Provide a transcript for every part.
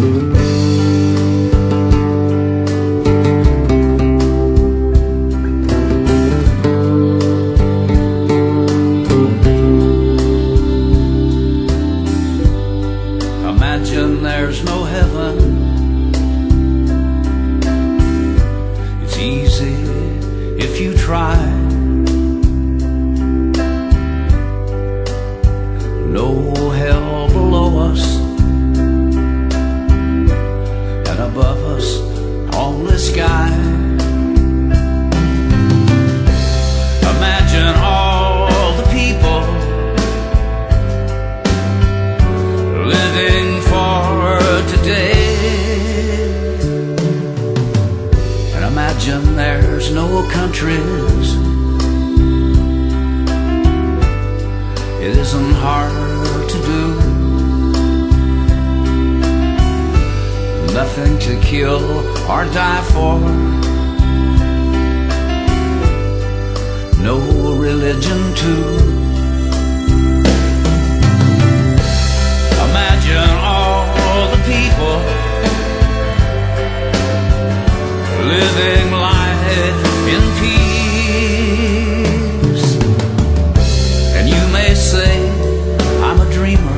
Imagine there's no heaven. It's easy if you try. No hell below us, and above us only sky. Imagine all the people living for today, and imagine there's no countries. It isn't hard to do. Nothing to kill or die for. No religion too. Imagine all the people living life in peace. And you may say I'm a dreamer,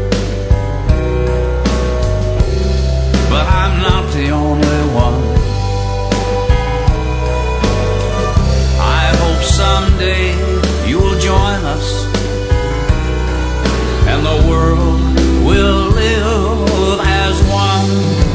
but I'm not the only one. I hope someday you will join us, and the world will live as one.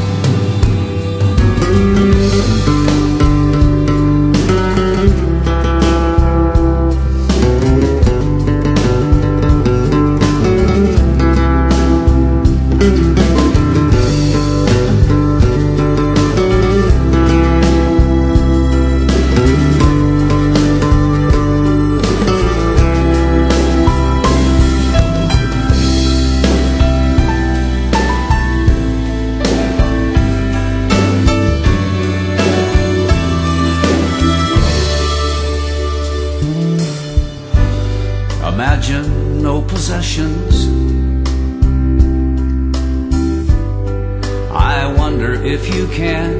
Imagine no possessions. I wonder if you can.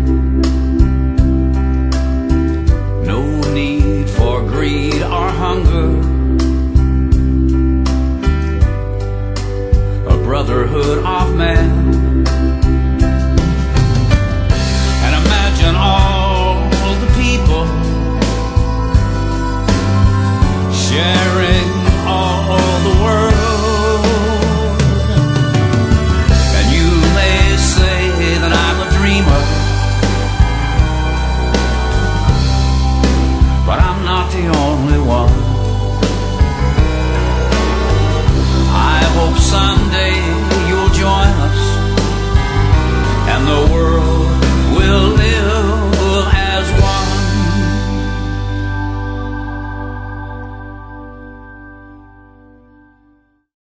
No need for greed or hunger. A brotherhood of